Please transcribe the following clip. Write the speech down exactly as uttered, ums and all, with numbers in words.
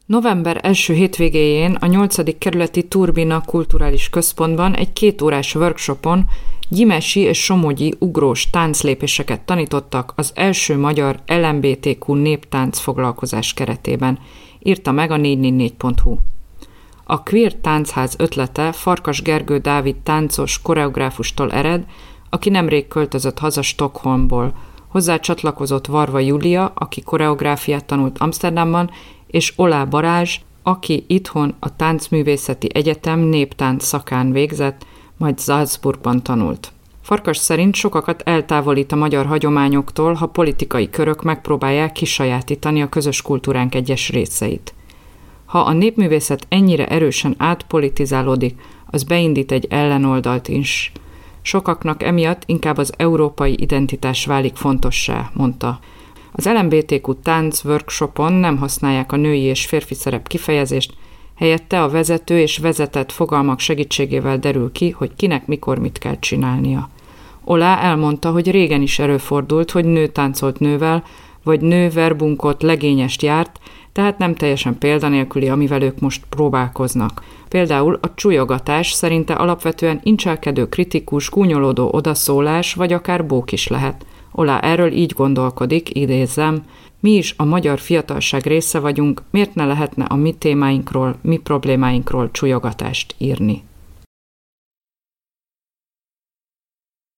November első hétvégéjén a nyolcadik kerületi Turbina Kulturális Központban egy kétórás workshopon gyimesi és somogyi ugrós tánclépéseket tanítottak az első magyar el em bé té kú néptánc foglalkozás keretében, írta meg a négy négy négy pont hu. A Queer Táncház ötlete Farkas Gergő Dávid táncos koreográfustól ered, aki nemrég költözött haza Stockholmból. Hozzá csatlakozott Varva Júlia, aki koreográfiát tanult Amsterdamban, és Olá Balázs, aki itthon a Táncművészeti Egyetem néptánc szakán végzett, majd Salzburgban tanult. Farkas szerint sokakat eltávolít a magyar hagyományoktól, ha politikai körök megpróbálják kisajátítani a közös kultúránk egyes részeit. Ha a népművészet ennyire erősen átpolitizálódik, az beindít egy ellenoldalt is. Sokaknak emiatt inkább az európai identitás válik fontossá, mondta. Az el em bé té kú tánc workshopon nem használják a női és férfi szerep kifejezést, helyette a vezető és vezetett fogalmak segítségével derül ki, hogy kinek mikor mit kell csinálnia. Olá elmondta, hogy régen is előfordult, hogy nő táncolt nővel, vagy nő verbunkot legényest járt, tehát nem teljesen példanélküli, amivel ők most próbálkoznak. Például a csujogatás szerinte alapvetően incselkedő, kritikus, gúnyolódó odaszólás, vagy akár bók is lehet. Olá erről így gondolkodik, idézzem, mi is a magyar fiatalság része vagyunk, miért ne lehetne a mi témáinkról, mi problémáinkról csujogatást írni.